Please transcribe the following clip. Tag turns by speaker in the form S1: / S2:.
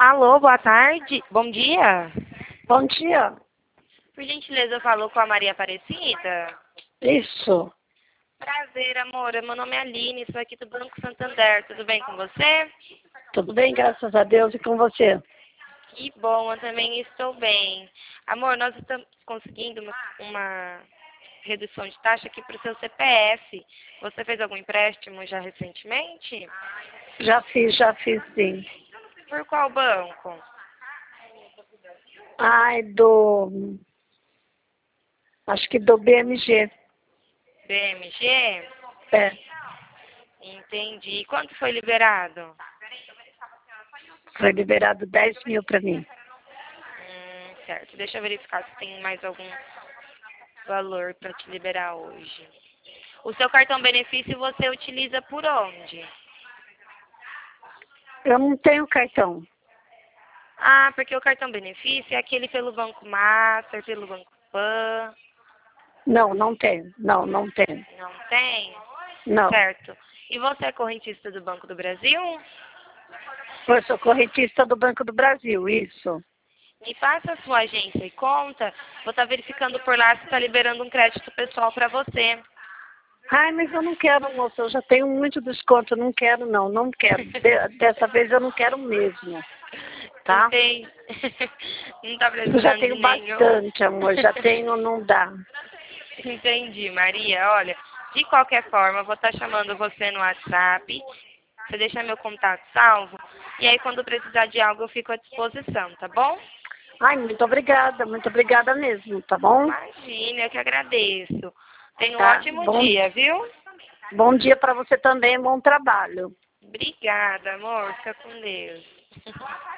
S1: Alô, boa tarde. Bom dia.
S2: Bom dia.
S1: Por gentileza, eu falo com a Maria Aparecida.
S2: Isso.
S1: Prazer, amor. Meu nome é Aline, sou aqui do Banco Santander. Tudo bem com você?
S2: Tudo bem, graças a Deus, e com você?
S1: Que bom, eu também estou bem. Amor, nós estamos conseguindo uma redução de taxa aqui para o seu CPF. Você fez algum empréstimo já recentemente?
S2: Já fiz sim.
S1: Por qual banco?
S2: Ai, acho que do BMG.
S1: BMG?
S2: É,
S1: Entendi. Quanto foi liberado?
S2: foi liberado 10 mil para mim.
S1: Certo. Deixa eu verificar se tem mais algum valor para te liberar hoje. O seu cartão benefício você utiliza por onde?
S2: Eu não tenho cartão.
S1: Ah, porque o cartão benefício é aquele pelo Banco Master, pelo Banco Pan.
S2: Não tenho. Não tenho.
S1: Não tem?
S2: Não.
S1: Certo. E você é correntista do Banco do Brasil?
S2: Eu sou correntista do Banco do Brasil, isso.
S1: Me passa a sua agência e conta. Vou estar verificando por lá se está liberando um crédito pessoal para você.
S2: Ai, mas eu não quero, moça, eu já tenho muito desconto, não quero não quero. Dessa vez eu não quero mesmo, tá?
S1: Entendi. Não está
S2: Eu já
S1: precisando de
S2: tenho
S1: nenhum.
S2: bastante, amor, já tenho, não dá.
S1: Entendi, Maria. Olha, de qualquer forma, eu vou estar chamando você no WhatsApp. Você deixa meu contato salvo. E aí, quando precisar de algo, eu fico à disposição, tá bom?
S2: Ai, muito obrigada mesmo, tá bom?
S1: Imagina, eu que agradeço. Tenha um
S2: Tá,
S1: ótimo dia, viu?
S2: bom dia para você também, bom trabalho.
S1: Obrigada, amor. Fica com Deus.